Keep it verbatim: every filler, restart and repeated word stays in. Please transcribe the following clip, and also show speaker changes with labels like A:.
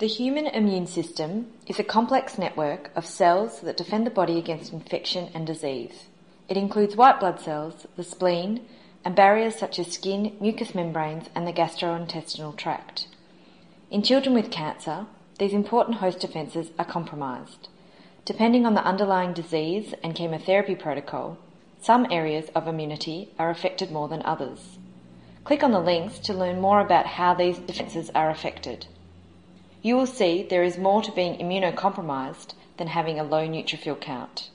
A: The human immune system is a complex network of cells that defend the body against infection and disease. It includes white blood cells, the spleen, and barriers such as skin, mucous membranes, and the gastrointestinal tract. In children with cancer, these important host defences are compromised. Depending on the underlying disease and chemotherapy protocol, some areas of immunity are affected more than others. Click on the links to learn more about how these defences are affected. You will see there is more to being immunocompromised than having a low neutrophil count.